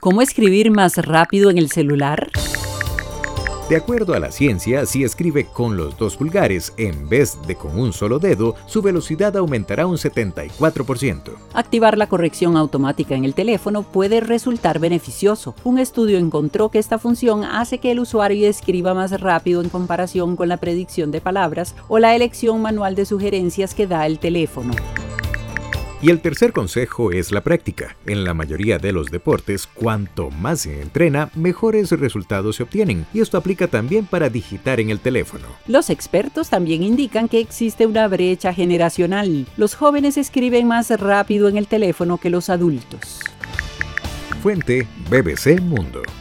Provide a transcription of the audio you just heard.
¿Cómo escribir más rápido en el celular? De acuerdo a la ciencia, si escribe con los 2 pulgares en vez de con un solo dedo, su velocidad aumentará un 74%. Activar la corrección automática en el teléfono puede resultar beneficioso. Un estudio encontró que esta función hace que el usuario escriba más rápido en comparación con la predicción de palabras o la elección manual de sugerencias que da el teléfono. Y el tercer consejo es la práctica. En la mayoría de los deportes, cuanto más se entrena, mejores resultados se obtienen. Y esto aplica también para digitar en el teléfono. Los expertos también indican que existe una brecha generacional. Los jóvenes escriben más rápido en el teléfono que los adultos. Fuente: BBC Mundo.